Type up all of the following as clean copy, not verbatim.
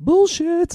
Bullshit.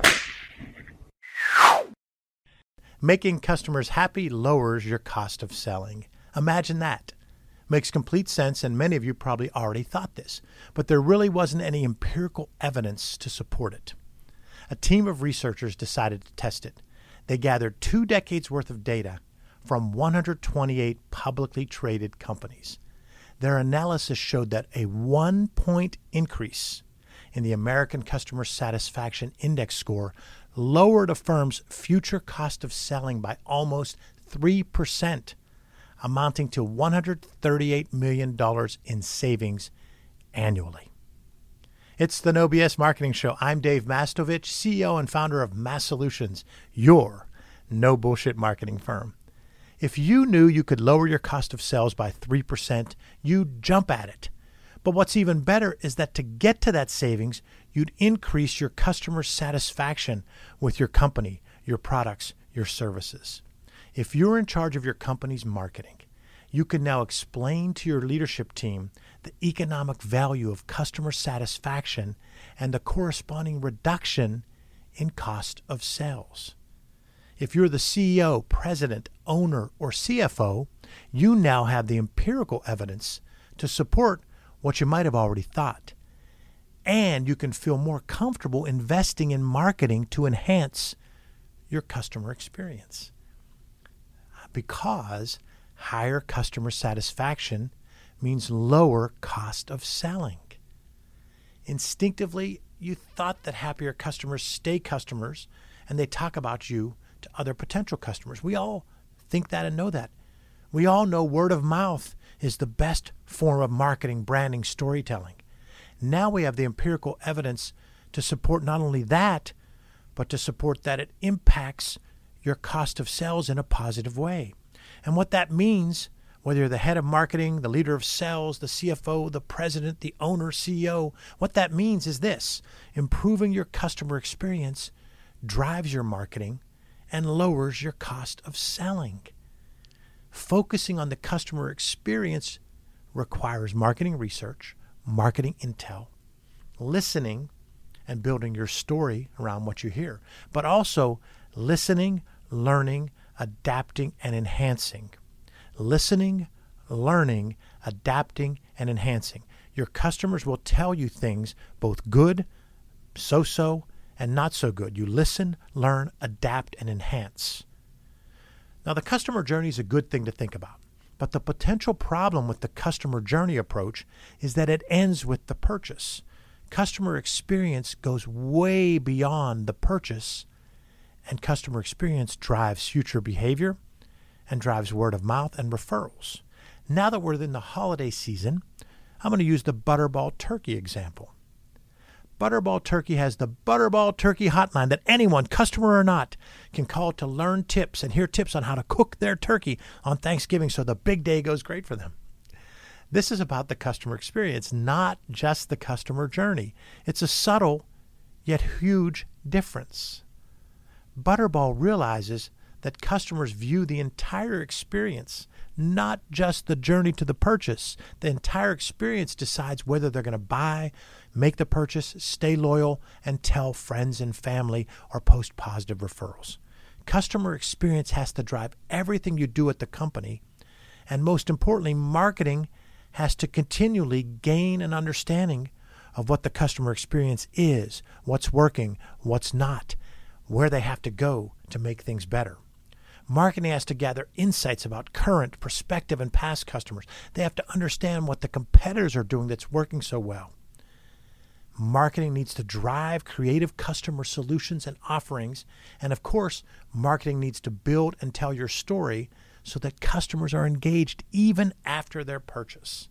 Making customers happy lowers your cost of selling. Imagine that. Makes complete sense, and many of you probably already thought this, but there really wasn't any empirical evidence to support it. A team of researchers decided to test it. They gathered 2 decades worth of data from 128 publicly traded companies. Their analysis showed that a 1-point increase in the American Customer Satisfaction Index score lowered a firm's future cost of selling by almost 3%, amounting to $138 million in savings annually. It's the No BS Marketing Show. I'm Dave Mastovich, CEO and founder of Mass Solutions, your no bullshit marketing firm. If you knew you could lower your cost of sales by 3%, you'd jump at it. But what's even better is that to get to that savings, you'd increase your customer satisfaction with your company, your products, your services. If you're in charge of your company's marketing, you can now explain to your leadership team the economic value of customer satisfaction and the corresponding reduction in cost of sales. If you're the CEO, president, owner, or CFO, you now have the empirical evidence to support what you might have already thought. And you can feel more comfortable investing in marketing to enhance your customer experience. Because higher customer satisfaction means lower cost of selling. Instinctively, you thought that happier customers stay customers and they talk about you to other potential customers. We all think that and know that. We all know word of mouth is the best form of marketing, branding, storytelling. Now we have the empirical evidence to support not only that, but to support that it impacts your cost of sales in a positive way. And what that means, whether you're the head of marketing, the leader of sales, the CFO, the president, the owner, CEO, what that means is this: improving your customer experience drives your marketing and lowers your cost of selling. Focusing on the customer experience requires marketing research, marketing intel, listening, and building your story around what you hear, but also listening, learning, adapting, and enhancing. Listening, learning, adapting, and enhancing. Your customers will tell you things both good, so-so, and not so good. You listen, learn, adapt, and enhance. Now, the customer journey is a good thing to think about, but the potential problem with the customer journey approach is that it ends with the purchase. Customer experience goes way beyond the purchase, and customer experience drives future behavior and drives word of mouth and referrals. Now that we're in the holiday season, I'm going to use the Butterball Turkey example. Butterball Turkey has the Butterball Turkey hotline that anyone, customer or not, can call to learn tips and hear tips on how to cook their turkey on Thanksgiving so the big day goes great for them. This is about the customer experience, not just the customer journey. It's a subtle yet huge difference. Butterball realizes that customers view the entire experience, not just the journey to the purchase. The entire experience decides whether they're going to buy, make the purchase, stay loyal, and tell friends and family or post positive referrals. Customer experience has to drive everything you do at the company. And most importantly, marketing has to continually gain an understanding of what the customer experience is, what's working, what's not, where they have to go to make things better. Marketing has to gather insights about current, prospective, and past customers. They have to understand what the competitors are doing that's working so well. Marketing needs to drive creative customer solutions and offerings. And of course, marketing needs to build and tell your story so that customers are engaged even after their purchase.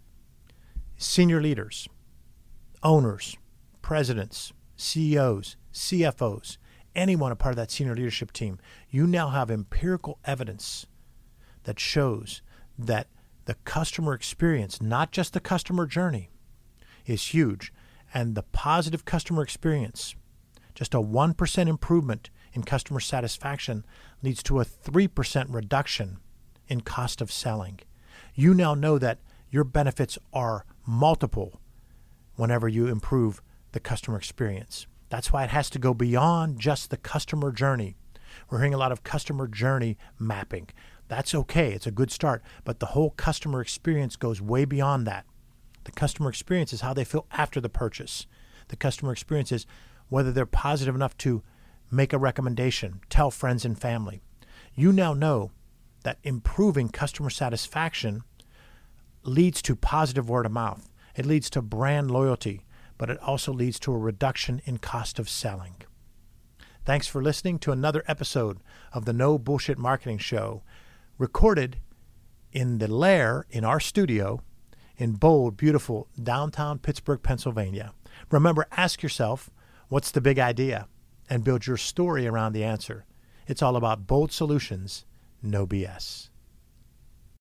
Senior leaders, owners, presidents, CEOs, CFOs, anyone a part of that senior leadership team, you now have empirical evidence that shows that the customer experience, not just the customer journey, is huge. And the positive customer experience, just a 1% improvement in customer satisfaction, leads to a 3% reduction in cost of selling. You now know that your benefits are multiple whenever you improve the customer experience. That's why it has to go beyond just the customer journey. We're hearing a lot of customer journey mapping. That's okay. It's a good start. But the whole customer experience goes way beyond that. The customer experience is how they feel after the purchase. The customer experience is whether they're positive enough to make a recommendation, tell friends and family. You now know that improving customer satisfaction leads to positive word of mouth. It leads to brand loyalty, but it also leads to a reduction in cost of selling. Thanks for listening to another episode of the No Bullshit Marketing Show, recorded in the lair in our studio in bold, beautiful downtown Pittsburgh, Pennsylvania. Remember, ask yourself, what's the big idea? And build your story around the answer. It's all about bold solutions, no BS.